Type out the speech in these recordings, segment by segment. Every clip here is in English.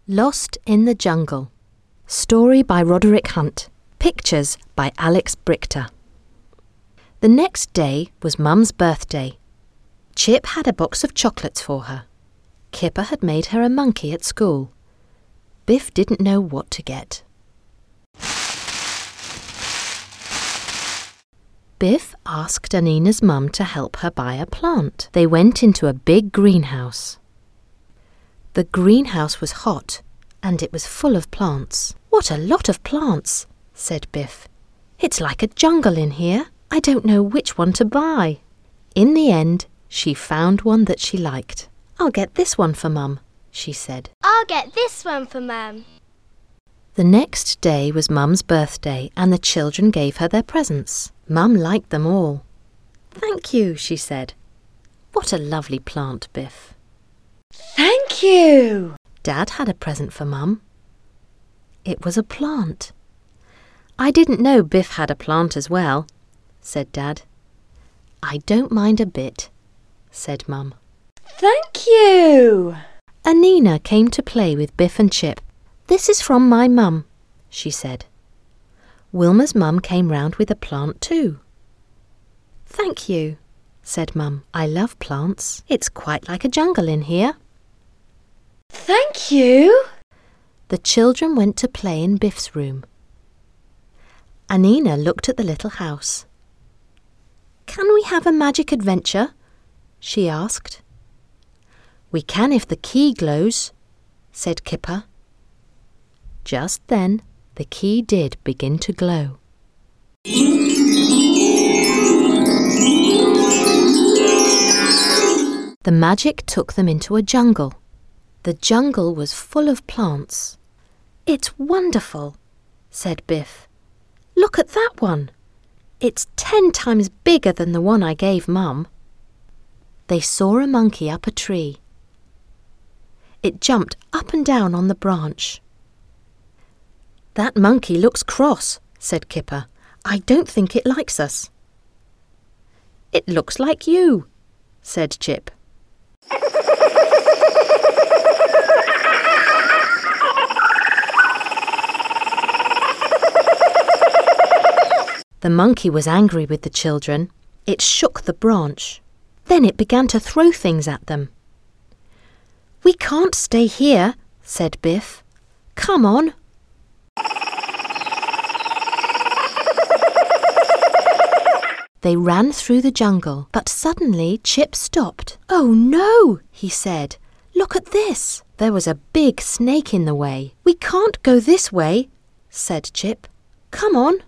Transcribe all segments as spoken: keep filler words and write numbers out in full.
Lost in the Jungle. Story by Roderick Hunt. Pictures by Alex Brichter. The next day was Mum's birthday. Chip had a box of chocolates for her. Kipper had made her a monkey at school. Biff didn't know what to get. Biff asked Anina's mum to help her buy a plant. They went into a big greenhouse. The greenhouse was hot, and it was full of plants. "What a lot of plants," said Biff. "It's like a jungle in here. I don't know which one to buy." In the end, she found one that she liked. "I'll get this one for Mum," she said. "I'll get this one for Mum." The next day was Mum's birthday, and the children gave her their presents. Mum liked them all. "Thank you," she said. "What a lovely plant, Biff." "Thank you." Dad had a present for Mum. It was a plant. "I didn't know Biff had a plant as well," said Dad. "I don't mind a bit," said Mum. "Thank you." Anina came to play with Biff and Chip. "This is from my mum," she said. Wilma's mum came round with a plant too. "Thank you," said Mum. "I love plants. It's quite like a jungle in here." "Thank you." The children went to play in Biff's room. Anina looked at the little house. "Can we have a magic adventure?" she asked. "We can if the key glows," said Kipper. Just then, the key did begin to glow. The magic took them into a jungle. The jungle was full of plants. "It's wonderful," said Biff. "Look at that one. It's ten times bigger than the one I gave Mum." They saw a monkey up a tree. It jumped up and down on the branch. "That monkey looks cross," said Kipper. "I don't think it likes us." "It looks like you," said Chip. The monkey was angry with the children. It shook the branch. Then it began to throw things at them. "We can't stay here," said Biff. "Come on." They ran through the jungle, but suddenly Chip stopped. "Oh no," he said. "Look at this." There was a big snake in the way. "We can't go this way," said Chip. "Come on."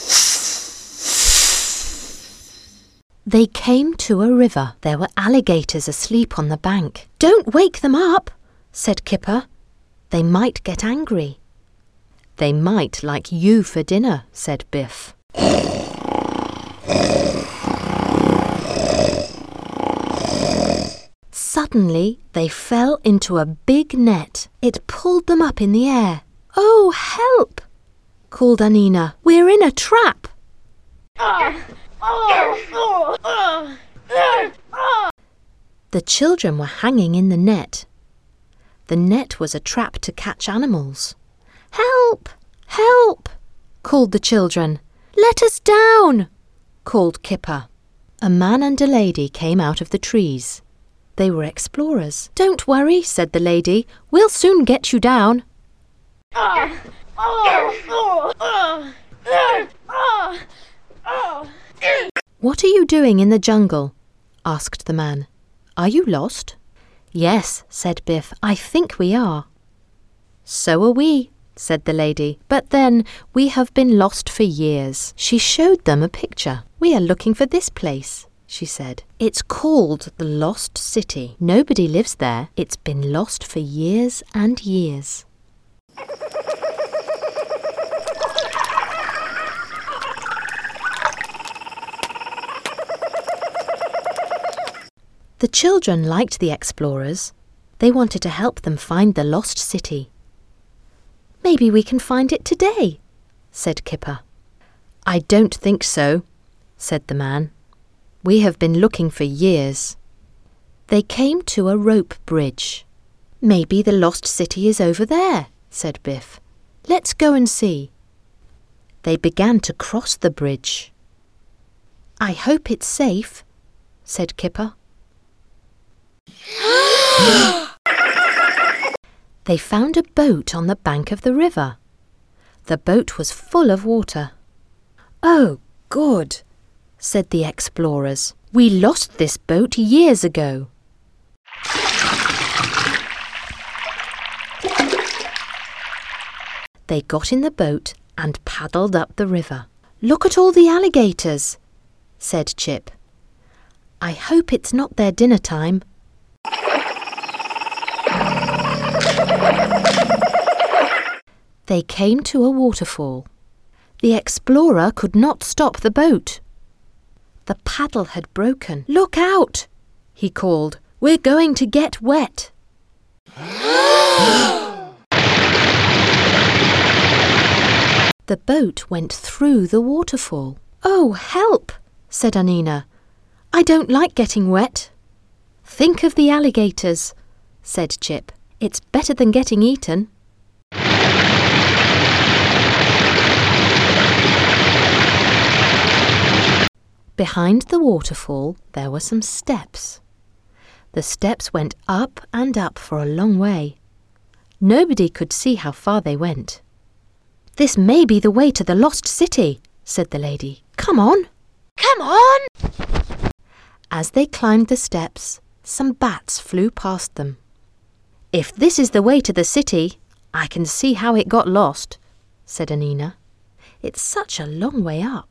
They came to a river. There were alligators asleep on the bank. "Don't wake them up," said Kipper. "They might get angry." "They might like you for dinner," said Biff. Suddenly, they fell into a big net. It pulled them up in the air. "Oh, help!" called Anina. "We're in a trap." The children were hanging in the net. The net was a trap to catch animals. "Help! Help!" called the children. "Let us down!" called Kipper. A man and a lady came out of the trees. They were explorers. "Don't worry," said the lady. "We'll soon get you down." "What are you doing in the jungle?" asked the man. "Are you lost?" "Yes," said Biff. "I think we are." "So are we," said the lady. "But then, we have been lost for years." She showed them a picture. "We are looking for this place," she said. "It's called the Lost City. Nobody lives there. It's been lost for years and years." The children liked the explorers. They wanted to help them find the lost city. "Maybe we can find it today," said Kipper. "I don't think so," said the man. "We have been looking for years." They came to a rope bridge. Maybe the lost city is over there, said Biff. Let's go and see. They began to cross the bridge. I hope it's safe, said Kipper. They found a boat on the bank of the river. The boat was full of water. Oh, good, said the explorers. We lost this boat years ago. They got in the boat and paddled up the river. Look at all the alligators, said Chip. I hope it's not their dinner time. They came to a waterfall. The explorer could not stop the boat. The paddle had broken. Look out, he called. We're going to get wet. The boat went through the waterfall. Oh, help, said Anina. I don't like getting wet. Think of the alligators, said Chip. It's better than getting eaten. Behind the waterfall there were some steps. The steps went up and up for a long way. Nobody could see how far they went. This may be the way to the lost city, said the lady. Come on. Come on! As they climbed the steps, some bats flew past them. If this is the way to the city, I can see how it got lost, said Anina. It's such a long way up.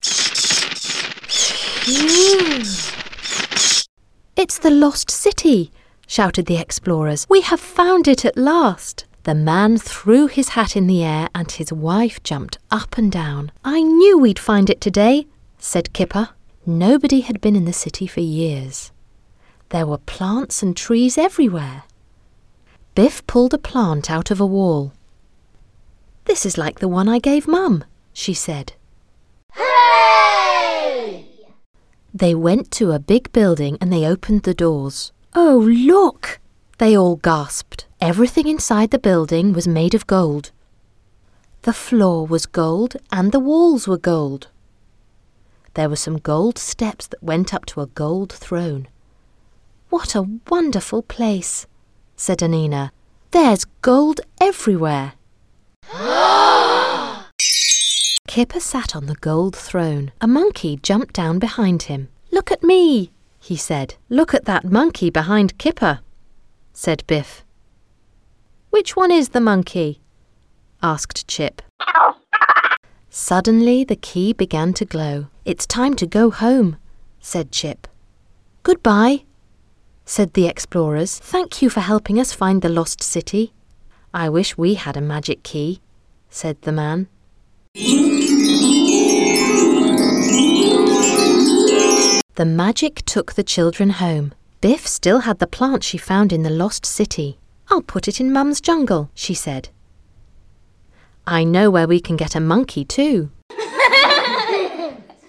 It's the lost city, shouted the explorers. We have found it at last. The man threw his hat in the air and his wife jumped up and down. I knew we'd find it today, said Kipper. Nobody had been in the city for years. There were plants and trees everywhere. Biff pulled a plant out of a wall. This is like the one I gave Mum, she said. Hooray! They went to a big building and they opened the doors. Oh, look! They all gasped. Everything inside the building was made of gold. The floor was gold and the walls were gold. There were some gold steps that went up to a gold throne. What a wonderful place, said Anina. There's gold everywhere. Kipper sat on the gold throne. A monkey jumped down behind him. Look at me, he said. Look at that monkey behind Kipper, said Biff. Which one is the monkey? Asked Chip. Suddenly the key began to glow. It's time to go home, said Chip. Goodbye, said the explorers. Thank you for helping us find the lost city. I wish we had a magic key, said the man. The magic took the children home. Biff still had the plant she found in the lost city. I'll put it in Mum's jungle, she said. I know where we can get a monkey too.